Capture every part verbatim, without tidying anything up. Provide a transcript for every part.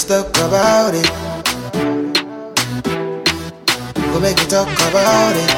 talk about it. Go make it talk about it.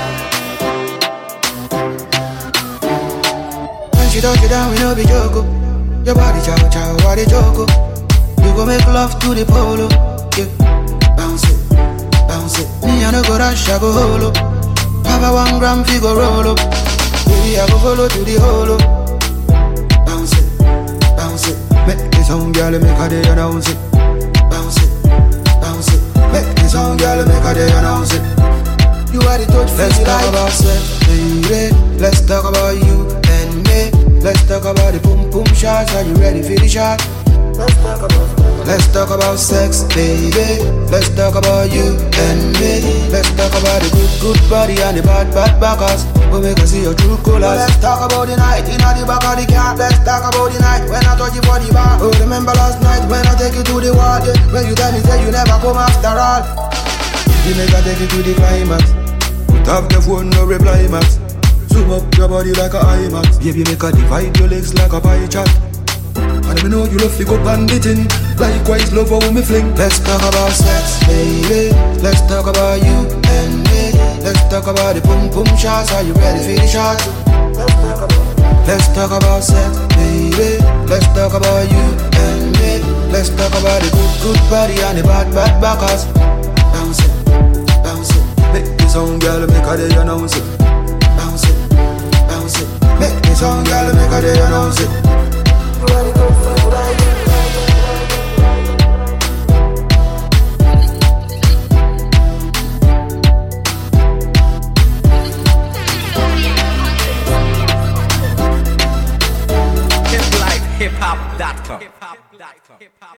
When she touch you down, we no be joke. Your body chow chow, body choco. You go make love to the polo. Yeah, bounce it, bounce it. Me I no go rush, I go holo. Have a one gram figure roll up. Baby I go follow to the holo. Bounce it, bounce it. Make this song girl make her day announce it. Bounce it, bounce it. Make this song girl make her day announce it. You are the touch. Let's talk about sex, baby. Let's talk about you and me. Let's talk about the boom boom shots. Are you ready for the shot? Let's talk about Let's talk about sex, baby. Let's talk about you and me. Let's talk about the good good body and the bad bad backers. We make us see your true colors. Let's talk about the night in the back of the car. Let's talk about the night when I touch you for the bar. Oh, remember last night when I take you to the wall, yeah. When you tell me say you never come after all. You make I take you to the climax. Put off the phone, no reply max. Zoom up your body like a IMAX. Baby, make her divide your legs like a pie chart. And I know you love to go banditing. Likewise, love how me fling. Let's talk about sex, baby. Let's talk about you and me. Let's talk about the boom boom shots. Are you ready for the shot? Let's talk about Let's talk about sex, baby. Let's talk about you and me. Let's talk about the good good body and the bad bad backers. Bounce it, bounce it. Make this song girl make her day announce it. Bounce it, bounce it. Make this song girl make her day announce it. hip life hip hop dot com